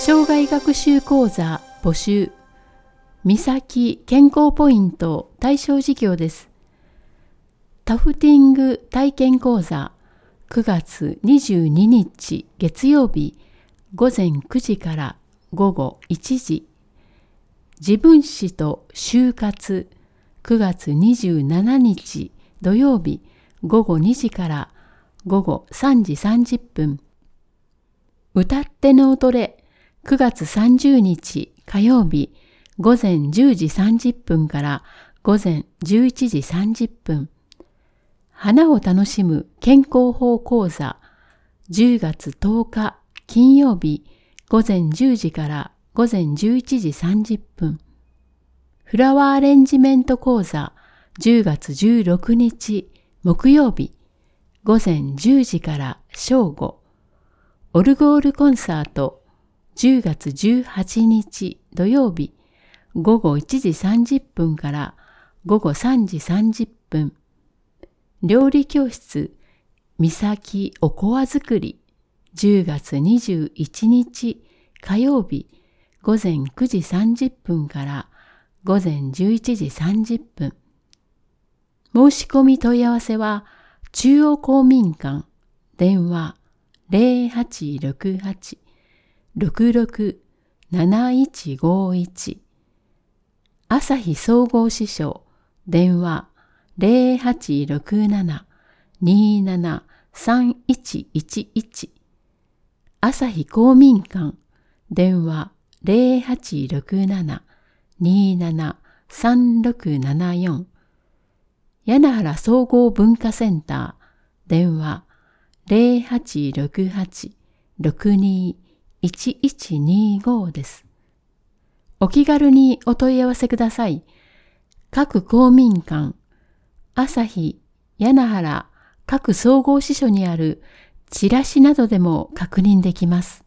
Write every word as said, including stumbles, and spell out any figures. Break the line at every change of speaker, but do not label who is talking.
障害学習講座募集。みさき健康ポイント対象事業です。タフティング体験講座くがつにじゅうににち月曜日ごぜんくじからごごいちじ。自分史と就活くがつにじゅうしちにち土曜日ごごにじからごごさんじさんじゅっぷん。歌って脳トレくがつさんじゅうにち火曜日ごぜんじゅうじさんじゅっぷんからごぜんじゅういちじさんじゅっぷん。花を楽しむ健康法講座じゅうがつとおか金曜日ごぜんじゅうじからごぜんじゅういちじさんじゅっぷん。フラワーアレンジメント講座じゅうがつじゅうろくにち木曜日ごぜんじゅうじから正午。オルゴールコンサートじゅうがつじゅうはちにち土曜日ごごいちじさんじゅっぷんからごごさんじさんじゅっぷん。料理教室みさきおこわ作りじゅうがつにじゅういちにち火曜日ごぜんくじさんじゅっぷんからごぜんじゅういちじさんじゅっぷん。申し込み問い合わせは中央公民館電話 ゼロはちろくはち ろくろく なないちごいち。朝日総合支所電話 ゼロはちろくなな になな さんいちいちいち。朝日公民館電話 ゼロはちろくなな になな さんろくななよん。柳原総合文化センター電話 ゼロはちろくはち ろくにいちいちにご です。お気軽にお問い合わせください。各公民館、朝日、柳原各総合支所にあるチラシなどでも確認できます。